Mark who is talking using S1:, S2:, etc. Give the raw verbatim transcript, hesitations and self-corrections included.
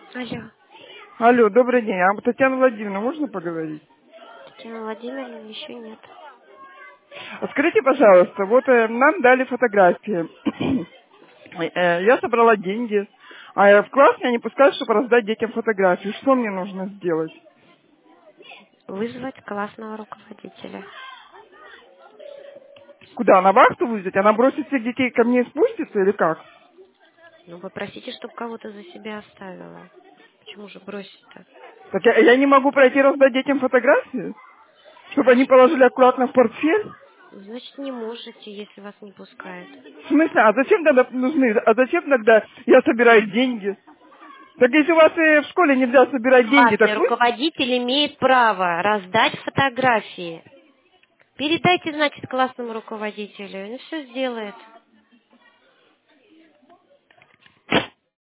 S1: Алло.
S2: Алло, добрый день. А Татьяна Владимировна, можно поговорить?
S1: Татьяна Владимировна еще нет.
S2: А скажите, пожалуйста, вот э, нам дали фотографии. Э, Я собрала деньги, а э, в класс меня не пускают, чтобы раздать детям фотографии. Что мне нужно сделать?
S1: Вызвать классного руководителя.
S2: Куда, на вахту вызвать? Она бросит всех детей ко мне и спустится или как?
S1: Ну, попросите, чтобы кого-то за себя оставила. Почему же бросить-то?
S2: Так я, я не могу пройти раздать детям фотографии? Чтобы они
S1: Значит,
S2: положили аккуратно в портфель?
S1: значит, не можете, если вас не пускают.
S2: В смысле? А зачем тогда нужны? А зачем тогда я собираю деньги? Так если у вас и в школе нельзя собирать деньги,
S1: Классный
S2: так вы...
S1: руководитель имеет право раздать фотографии. Передайте, значит, классному руководителю, и он все сделает.